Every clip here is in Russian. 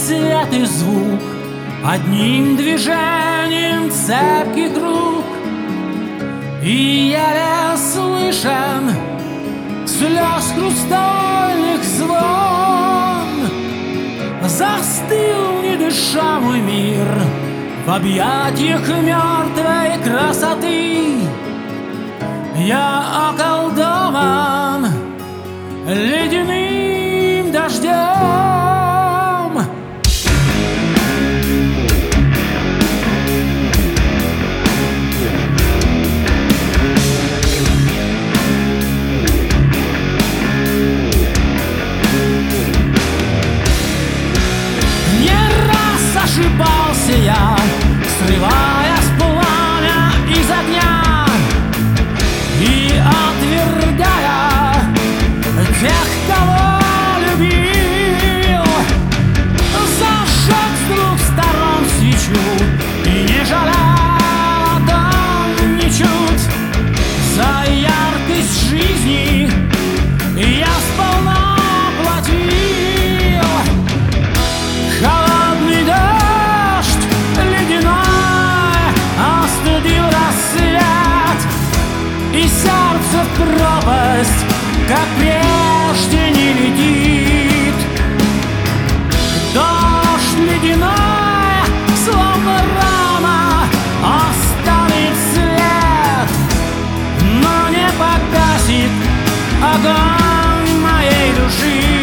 свет и звук, одним движением цепких рук, и еле слышен слез хрустальных звон. Застыл, не дыша, мой мир в объятиях мертвой красоты. Я околдован ледяным дождем. Ошибался я, срывая с пламя из огня и отвергая тех, кого любил. Зажег с двух сторон свечу и не жалел о том ничуть. За яркость жизни я сполна платил. Холодный дождь ледяной остудил рассвет, и сердце в пропасть, как прежде, не летит. Дождь ледяной, словно рана, оставит след, но не погасит огонь моей души.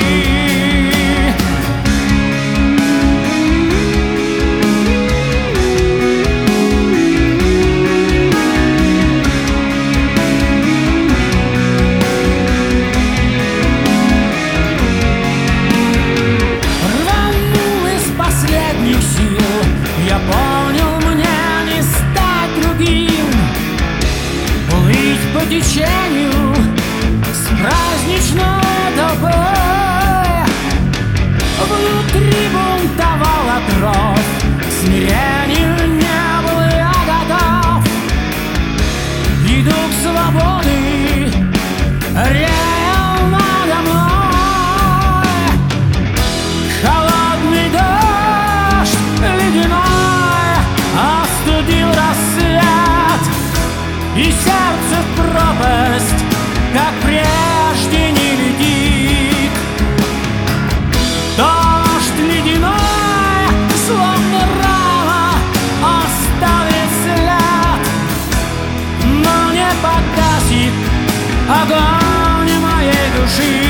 Я понял, мне не стать другим, плыть по течению с праздничной толпой. Внутри бунтовал отров, к смирению не был я готов, и дух свободы реял надо мной. Холодный дождь ледяной остудил рассвет, и сердце в пропасть, как прежде, не летит. Дождь ледяной, словно рана, оставит след, но не погасит огонь моей души.